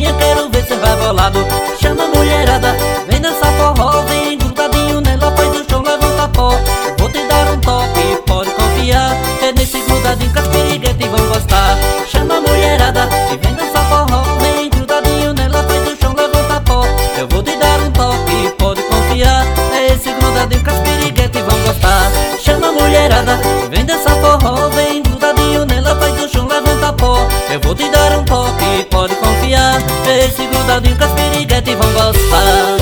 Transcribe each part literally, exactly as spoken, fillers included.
bonitinha, quero ver cê vai bolado. Chama a mulherada, vem dançar forró, vem grudadinho nela, faz o chão, levanta pó. Vou te dar um toque, pode confiar, é nesse grudadinho que as piriguetes vão gostar. Chama a mulherada e vem dançar forró, vem grudadinho nela, faz o chão, levanta pó. Eu vou te dar um toque, pode confiar, é esse grudadinho que as piriguetes vão gostar. Chama a mulherada, vem dançar forró, vem grudadinho nela, faz o chão, levanta pó. Eu vou te dar um toque, pode confiar, é esse grudadinho que as piriguetes vão gostar.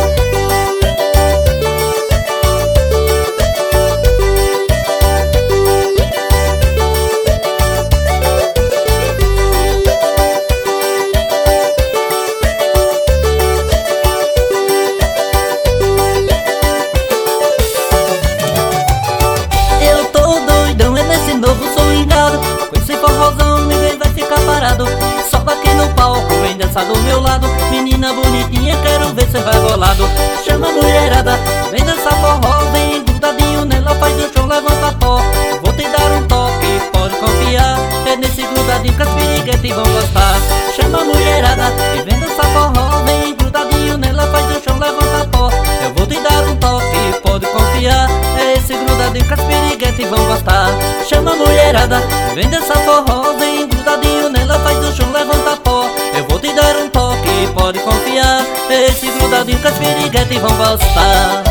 Novo swingado, com esse forrozão ninguém vai ficar parado. Sobe aqui no palco, vem dançar do meu lado. Menina bonitinha, quero ver cê vai bolado. Chama a mulherada, vem dançar forró, vem grudadinho nela, faz o chão, levanta pó. Vou te dar um toque, pode confiar, é nesse grudadinho que as piriguetes vão gostar. Chama a mulherada e vem dançar forró, vem grudadinho nela, faz o chão, levanta pó. Eu vou te dar um toque, pode confiar, é esse grudadinho que as piriguetes vão gostar. Chama a mulherada, vem dançar forró, vem grudadinho nela, faz o chão, levanta pó. Eu vou te dar um toque, pode confiar, esse grudadinho que as piriguetes vão gostar.